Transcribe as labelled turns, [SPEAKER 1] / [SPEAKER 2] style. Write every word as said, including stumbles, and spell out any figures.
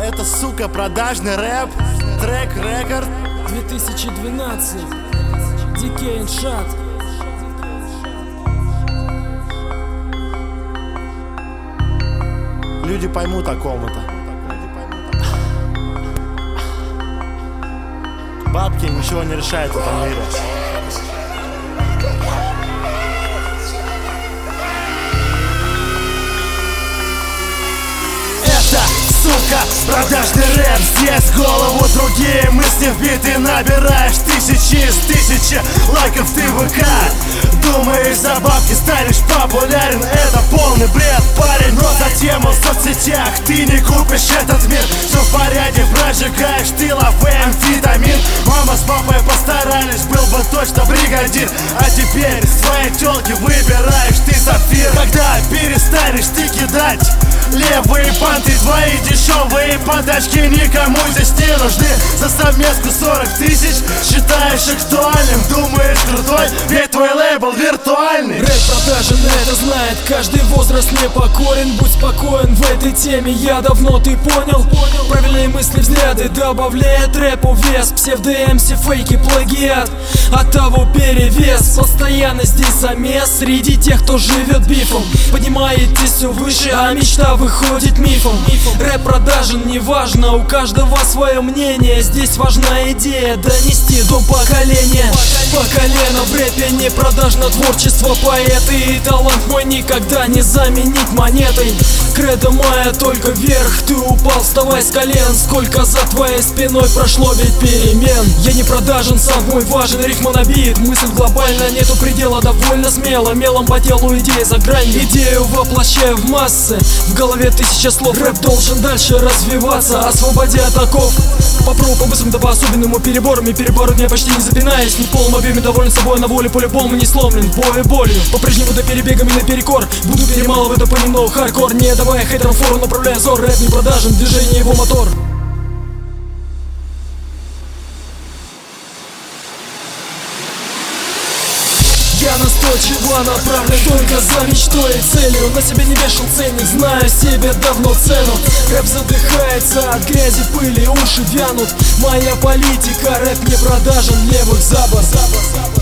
[SPEAKER 1] Это, сука, продажный рэп. Трек рекорд
[SPEAKER 2] две тысячи двенадцать. Decay and Shot.
[SPEAKER 1] Люди поймут о ком-то. Бабки ничего не решают в этом мире. Это, сука, продажный рэп. Здесь в голову другие мысли вбиты. Набираешь тысячи из тысячи лайков ты в ВК. Думаешь, за бабки станешь популярен. Это полный бред, парень. Но затем в соцсетях ты не купишь этот мир. Все в порядке, прожигаешь ты лавы, амфетамин. Мама с папой постарались, был бы точно бригадир. А теперь своей тёлки выбираешь ты сапфир. Когда перестанешь ты кидать левые панты, твои дешевые подачки никому здесь не нужны. За совместку сорок тысяч считаешь актуальным. Думаешь крутой, ведь твой лейбл виртуальный.
[SPEAKER 2] Рэп продажен, это знает каждый, возраст непокорен. Будь спокоен в этой теме, я давно ты понял. Правильные мысли, взгляды добавляет рэпу вес. Псевдо-МС, фейки, плагиат, от того перевес. Постоянно здесь замес среди тех, кто живет бифом. Поднимаетесь все выше, а мечта выходит мифом. Рэп продажен, неважно, у каждого свое мнение. Здесь важна идея донести до поколения. По колено в рэпе не продажно творчество поэты. И талант мой никогда не заменить монетой. Кредо моя только вверх, ты упал, вставай с колен. Сколько за твоей спиной прошло ведь перемен. Я не продажен, сам мой важен, рифма на бит. Мысль глобально, нету предела, довольно смело. Мелом по телу идеи за грань. Идею воплощаю в массы, в голове тысяча слов. Рэп должен дальше развиваться, освободи от оков. Попробуй по-быстрому, да по-особенному переборами. Переборы дня почти не запинаясь, не в полном объеме, доволен собой на воле. По-любому не сломлен, бой болью. По-прежнему до перебегами наперекор. Буду перемалывать это понемногу хардкор. Не давая хейтерам фору, направляя зор. Рэп не продажен, движение его мотор. Я настойчиво направлен только за мечтой и целью. На себе не вешал ценник, знаю себе давно цену. Рэп задыхается от грязи, пыли, уши вянут. Моя политика, рэп не продажен, левых забор.